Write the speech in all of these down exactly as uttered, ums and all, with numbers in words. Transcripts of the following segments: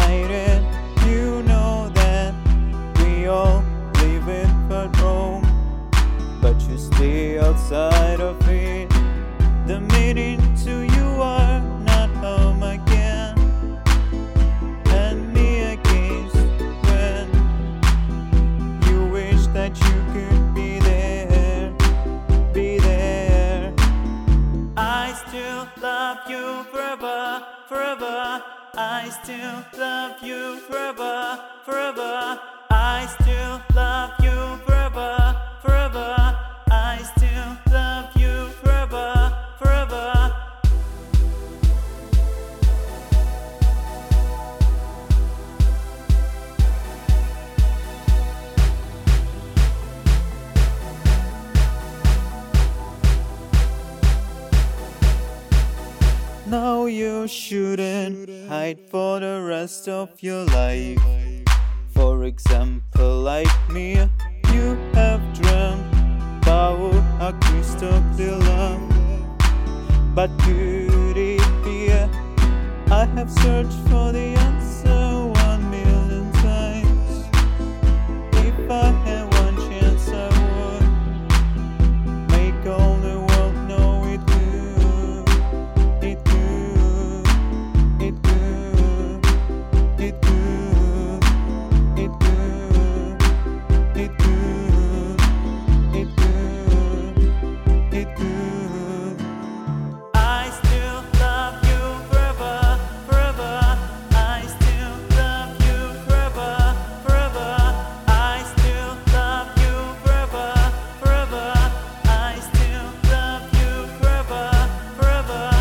united. You know that we all live in for Rome, but you stay outside of it. The meaning to you are not home again, and me against when you wish that you could be there, be there. I still love you forever, forever. I still love you forever, forever. I still love you forever, forever. I still love you forever, forever. Now you shouldn't hide for the rest of your life. For example, like me, you have dreamt about a crystal clear love. But could it be? I have searched for the answer one million times. If I had one chance, I would make all the world know it could, it could, it could, it could, it could, it could, it could, it could. I still love you forever, forever. I still love you forever, forever. I still love you forever, forever. I still love you forever, forever.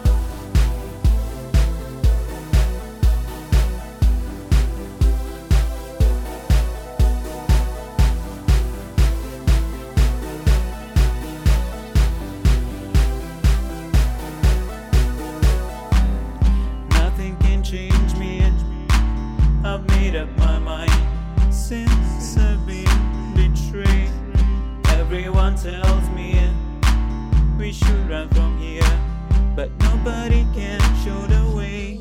Nothing can change me. I've made up my mind since I've been betrayed. Everyone tells me we should run from here, but nobody can show the way.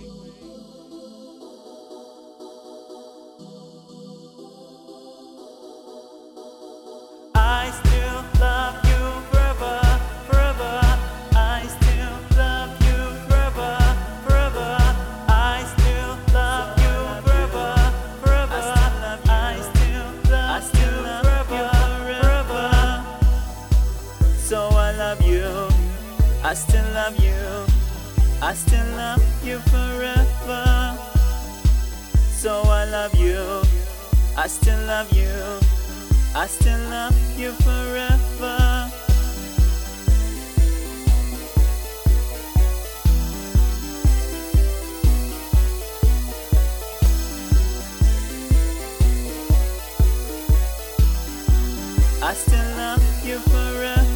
I still love you forever, forever. I still love you forever, forever. I still love you forever, forever. I still love you forever, forever. So I love you, I still love you, I still love you forever. So I love you, I still love you, I still love you forever. I still love you forever.